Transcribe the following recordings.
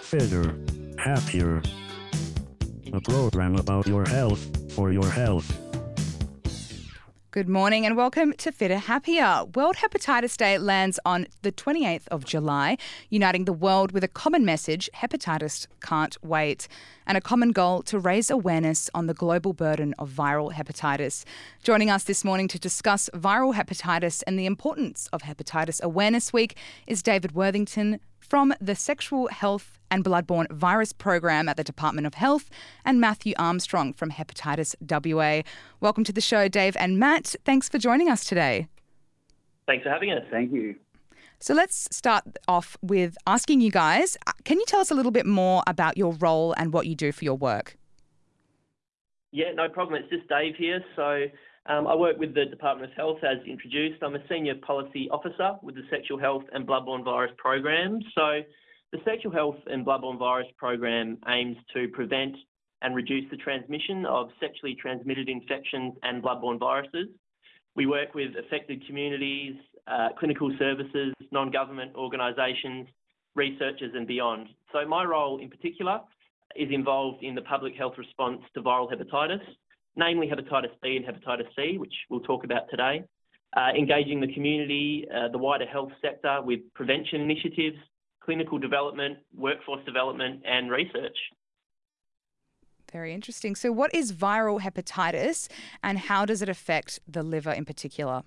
Fitter, Happier. A program about your health for your health. Good morning and welcome to Fitter Happier. World Hepatitis Day lands on the 28th of July, uniting the world with a common message: hepatitis can't wait, and a common goal to raise awareness on the global burden of viral hepatitis. Joining us this morning to discuss viral hepatitis and the importance of Hepatitis Awareness Week is David Worthington from the Sexual Health and Bloodborne Virus Program at the Department of Health, and Matthew Armstrong from Hepatitis WA. Welcome to the show, Dave and Matt. Thanks for joining us today. Thanks for having us. Thank you. So let's start off with asking you guys, can you tell us a little bit more about your role and what you do for your work? Yeah, no problem. It's just Dave here. So I work with the Department of Health, as introduced. I'm a Senior Policy Officer with the Sexual Health and Bloodborne Virus Program. So the Sexual Health and Bloodborne Virus Program aims to prevent and reduce the transmission of sexually transmitted infections and bloodborne viruses. We work with affected communities, clinical services, non-government organisations, researchers and beyond. So my role in particular is involved in the public health response to viral hepatitis, namely hepatitis B and hepatitis C, which we'll talk about today, engaging the community, the wider health sector with prevention initiatives, clinical development, workforce development and research. Very interesting. So what is viral hepatitis and how does it affect the liver in particular?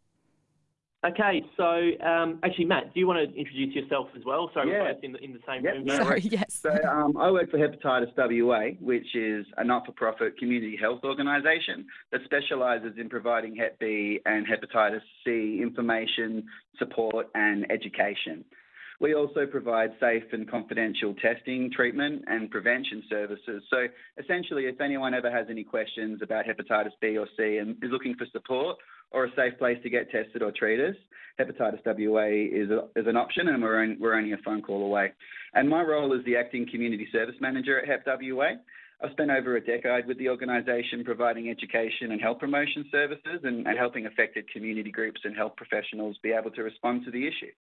Okay, so actually, Matt, do you want to introduce yourself as well? Sorry, Yeah. we're both in the same Yep. room. Sorry, yes. So I work for Hepatitis WA, which is a not-for-profit community health organisation that specialises in providing Hep B and Hepatitis C information, support and education. We also provide safe and confidential testing, treatment and prevention services. So essentially, if anyone ever has any questions about hepatitis B or C and is looking for support or a safe place to get tested or treated, Hepatitis WA is an option, and we're only a phone call away. And my role is the Acting Community Service Manager at Hep WA. I've spent over a decade with the organisation providing education and health promotion services and helping affected community groups and health professionals be able to respond to the issue.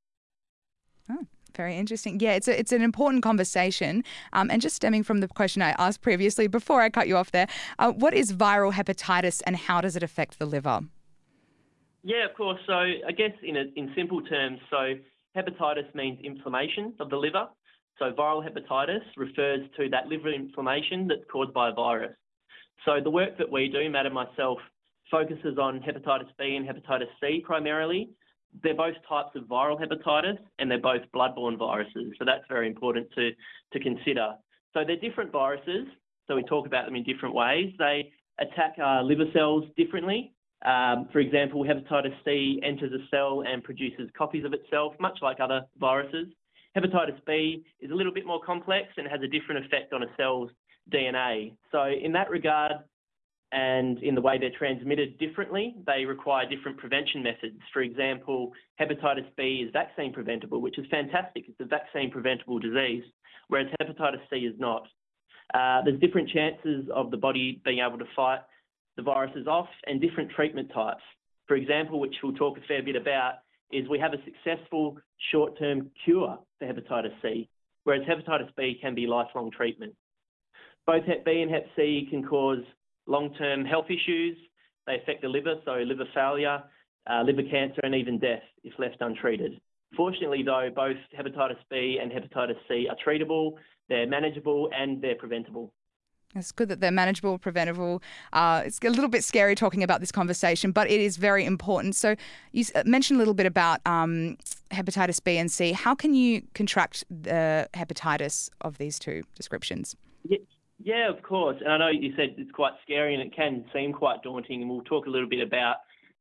Oh, very interesting. Yeah, it's an important conversation. And just stemming from the question I asked previously, before I cut you off there, what is viral hepatitis and how does it affect the liver? Yeah, of course. So I guess in simple terms, so hepatitis means inflammation of the liver. So viral hepatitis refers to that liver inflammation that's caused by a virus. So the work that we do, Matt and myself, focuses on hepatitis B and hepatitis C primarily. They're both types of viral hepatitis and they're both bloodborne viruses. So that's very important to consider. So they're different viruses. So we talk about them in different ways. They attack our liver cells differently. For example, hepatitis C enters a cell and produces copies of itself, much like other viruses. Hepatitis B is a little bit more complex and has a different effect on a cell's DNA. So in that regard, and in the way they're transmitted differently, they require different prevention methods. For example, hepatitis B is vaccine preventable, which is fantastic. It's a vaccine preventable disease, whereas hepatitis C is not. There's different chances of the body being able to fight the viruses off and different treatment types. For example, which we'll talk a fair bit about, is we have a successful short-term cure for hepatitis C, whereas hepatitis B can be lifelong treatment. Both Hep B and Hep C can cause long-term health issues. They affect the liver, so liver failure, liver cancer and even death if left untreated. Fortunately though, both hepatitis B and hepatitis C are treatable, they're manageable and they're preventable. It's good that they're manageable, preventable. It's a little bit scary talking about this conversation, but it is very important. So you mentioned a little bit about hepatitis B and C. How can you contract the hepatitis of these two descriptions? Yeah, of course. And I know you said it's quite scary and it can seem quite daunting, and we'll talk a little bit about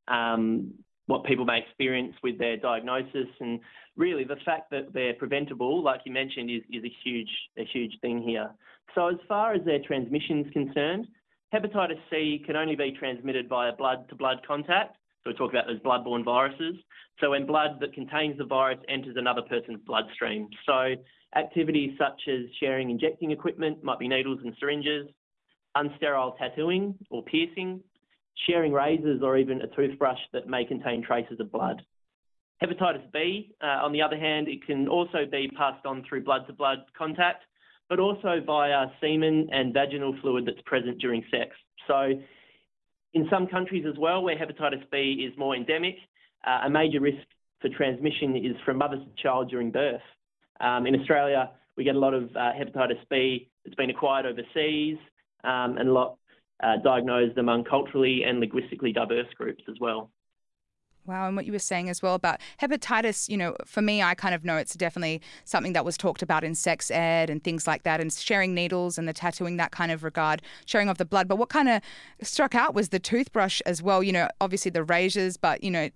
what people may experience with their diagnosis, and really the fact that they're preventable, like you mentioned, is a huge thing here. So as far as their transmission is concerned, hepatitis C can only be transmitted via blood-to-blood contact. So we talk about those bloodborne viruses. So when blood that contains the virus enters another person's bloodstream. So activities such as sharing injecting equipment, might be needles and syringes, unsterile tattooing or piercing, sharing razors or even a toothbrush that may contain traces of blood. Hepatitis B, on the other hand, it can also be passed on through blood-to-blood contact, but also via semen and vaginal fluid that's present during sex. So in some countries as well, where hepatitis B is more endemic, a major risk for transmission is from mother to child during birth. In Australia, we get a lot of hepatitis B that's been acquired overseas, and a lot diagnosed among culturally and linguistically diverse groups as well. Wow, and what you were saying as well about hepatitis, for me, I kind of know it's definitely something that was talked about in sex ed and things like that, and sharing needles and the tattooing, that kind of regard, sharing of the blood. But what kind of struck out was the toothbrush as well, obviously the razors, but,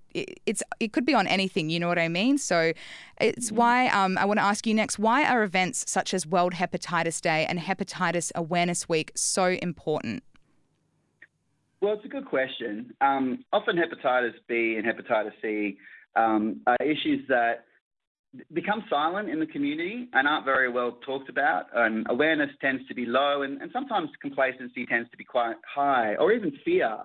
it could be on anything, you know what I mean? So it's why I want to ask you next, why are events such as World Hepatitis Day and Hepatitis Awareness Week so important? Well, it's a good question. Often hepatitis B and hepatitis C are issues that become silent in the community and aren't very well talked about. And awareness tends to be low, and sometimes complacency tends to be quite high, or even fear.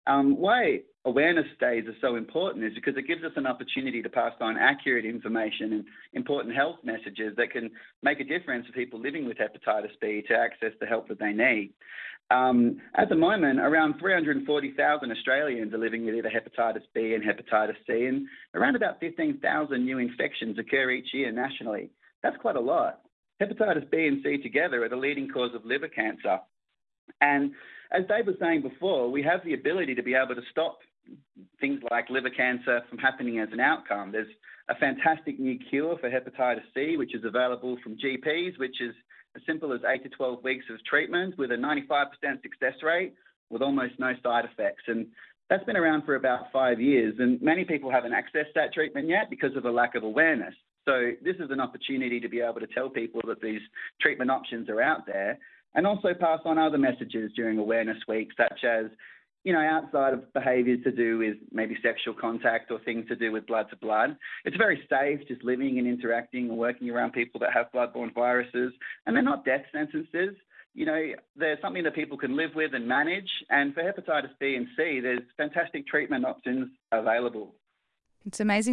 Why awareness days are so important is because it gives us an opportunity to pass on accurate information and important health messages that can make a difference for people living with hepatitis B to access the help that they need. At the moment, around 340,000 Australians are living with either hepatitis B and hepatitis C, and around about 15,000 new infections occur each year nationally. That's quite a lot. Hepatitis B and C together are the leading cause of liver cancer. And as Dave was saying before, we have the ability to be able to stop things like liver cancer from happening as an outcome. There's a fantastic new cure for hepatitis C, which is available from GPs, which is as simple as 8 to 12 weeks of treatment with a 95% success rate with almost no side effects. And that's been around for about 5 years, and many people haven't accessed that treatment yet because of a lack of awareness. So this is an opportunity to be able to tell people that these treatment options are out there, and also pass on other messages during Awareness Week, such as, outside of behaviours to do with maybe sexual contact or things to do with blood to blood. It's very safe just living and interacting and working around people that have bloodborne viruses, and they're not death sentences. They're something that people can live with and manage. And for hepatitis B and C, there's fantastic treatment options available. It's amazing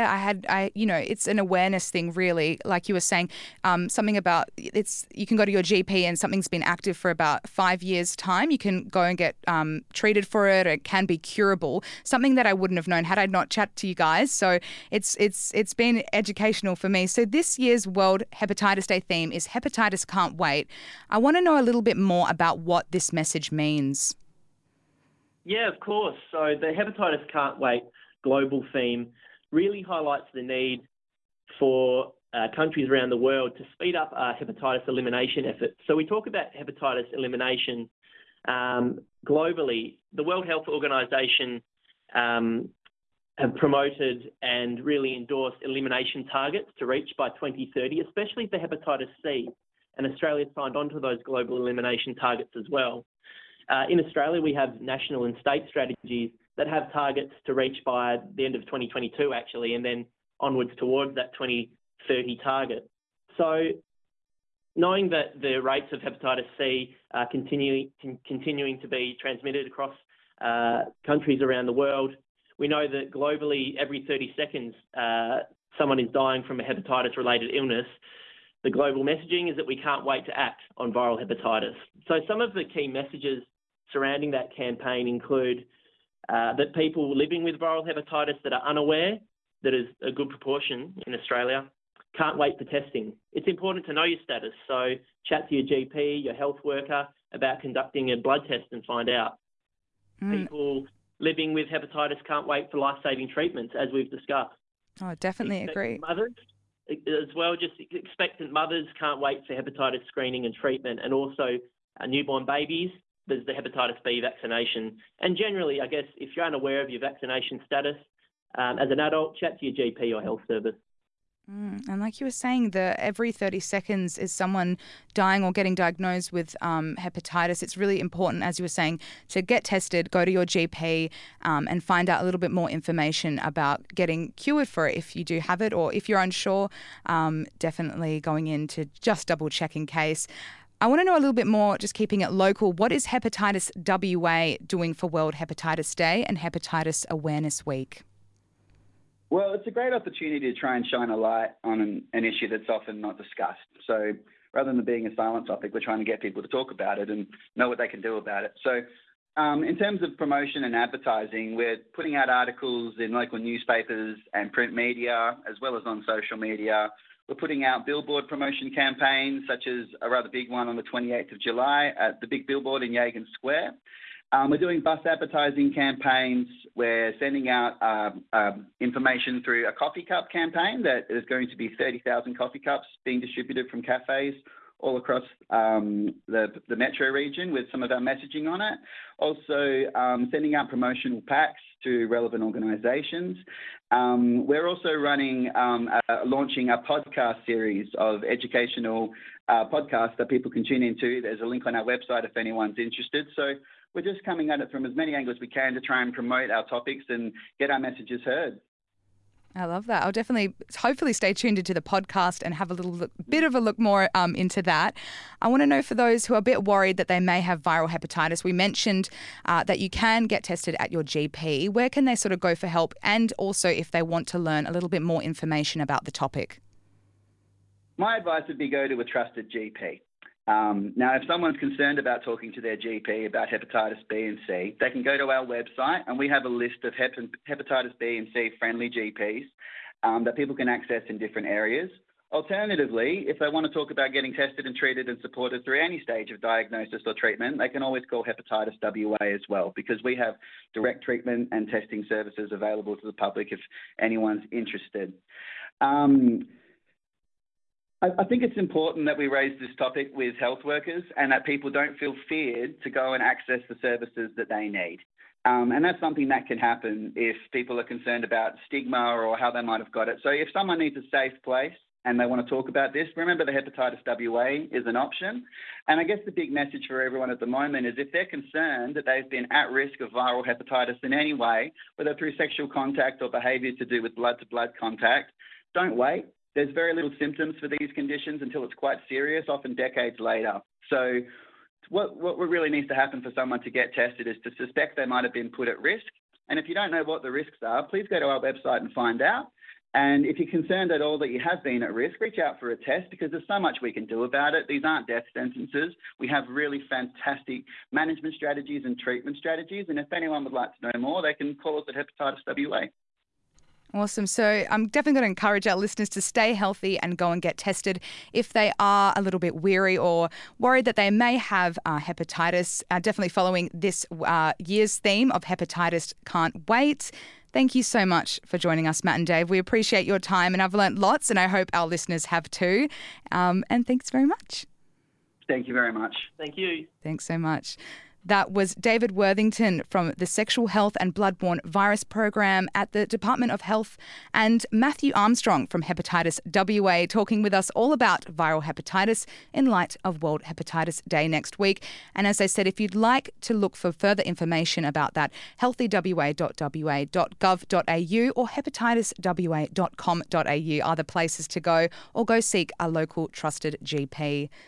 it's an awareness thing, really. Like you were saying, something about you can go to your GP and something's been active for about 5 years' time. You can go and get treated for it. It can be curable. Something that I wouldn't have known had I not chatted to you guys. So it's been educational for me. So this year's World Hepatitis Day theme is Hepatitis Can't Wait. I want to know a little bit more about what this message means. Yeah, of course. So the Hepatitis Can't Wait global theme really highlights the need for countries around the world to speed up our hepatitis elimination efforts. So we talk about hepatitis elimination globally. The World Health Organization have promoted and really endorsed elimination targets to reach by 2030, especially for hepatitis C, and Australia signed on to those global elimination targets as well. In Australia, we have national and state strategies that have targets to reach by the end of 2022, actually, and then onwards towards that 2030 target. So knowing that the rates of hepatitis C are continuing to be transmitted across countries around the world, we know that globally, every 30 seconds, someone is dying from a hepatitis-related illness. The global messaging is that we can't wait to act on viral hepatitis. So some of the key messages surrounding that campaign include that people living with viral hepatitis that are unaware, that is a good proportion in Australia, can't wait for testing. It's important to know your status, so chat to your GP, your health worker about conducting a blood test and find out. People living with hepatitis can't wait for life-saving treatments, as we've discussed. Oh, definitely agree. Mothers as well, just expectant mothers can't wait for hepatitis screening and treatment, and also newborn babies. There's the hepatitis B vaccination. And generally, I guess, if you're unaware of your vaccination status, as an adult, chat to your GP or health service. And like you were saying, every 30 seconds is someone dying or getting diagnosed with hepatitis. It's really important, as you were saying, to get tested, go to your GP and find out a little bit more information about getting cured for it if you do have it, or if you're unsure, definitely going in to just double check in case. I want to know a little bit more, just keeping it local. What is Hepatitis WA doing for World Hepatitis Day and Hepatitis Awareness Week? Well, it's a great opportunity to try and shine a light on an issue that's often not discussed. So rather than being a silent topic, we're trying to get people to talk about it and know what they can do about it. So in terms of promotion and advertising, we're putting out articles in local newspapers and print media, as well as on social media. We're putting out billboard promotion campaigns, such as a rather big one on the 28th of July at the big billboard in Yagan Square. We're doing bus advertising campaigns. We're sending out information through a coffee cup campaign that is going to be 30,000 coffee cups being distributed from cafes all across the metro region with some of our messaging on it. Also sending out promotional packs to relevant organisations. We're also launching a podcast series of educational podcasts that people can tune into. There's a link on our website if anyone's interested. So we're just coming at it from as many angles as we can to try and promote our topics and get our messages heard. I love that. I'll definitely, hopefully, stay tuned into the podcast and have a bit of a look more into that. I want to know, for those who are a bit worried that they may have viral hepatitis, we mentioned that you can get tested at your GP. Where can they sort of go for help? And also, if they want to learn a little bit more information about the topic? My advice would be go to a trusted GP. Now, if someone's concerned about talking to their GP about hepatitis B and C, they can go to our website, and we have a list of hepatitis B and C friendly GPs that people can access in different areas. Alternatively, if they want to talk about getting tested and treated and supported through any stage of diagnosis or treatment, they can always call Hepatitis WA as well, because we have direct treatment and testing services available to the public if anyone's interested. I think it's important that we raise this topic with health workers and that people don't feel feared to go and access the services that they need. And that's something that can happen if people are concerned about stigma or how they might have got it. So if someone needs a safe place and they want to talk about this, remember the Hepatitis WA is an option. And I guess the big message for everyone at the moment is if they're concerned that they've been at risk of viral hepatitis in any way, whether through sexual contact or behaviour to do with blood-to-blood contact, don't wait. There's very little symptoms for these conditions until it's quite serious, often decades later. So what really needs to happen for someone to get tested is to suspect they might have been put at risk. And if you don't know what the risks are, please go to our website and find out. And if you're concerned at all that you have been at risk, reach out for a test, because there's so much we can do about it. These aren't death sentences. We have really fantastic management strategies and treatment strategies. And if anyone would like to know more, they can call us at Hepatitis WA. Awesome. So I'm definitely going to encourage our listeners to stay healthy and go and get tested if they are a little bit weary or worried that they may have hepatitis. Definitely following this year's theme of Hepatitis Can't Wait. Thank you so much for joining us, Matt and Dave. We appreciate your time, and I've learnt lots, and I hope our listeners have too. And thanks very much. Thank you very much. Thank you. Thanks so much. That was David Worthington from the Sexual Health and Bloodborne Virus Program at the Department of Health, and Matthew Armstrong from Hepatitis WA talking with us all about viral hepatitis in light of World Hepatitis Day next week. And as I said, if you'd like to look for further information about that, healthywa.wa.gov.au or hepatitiswa.com.au are the places to go, or go seek a local trusted GP.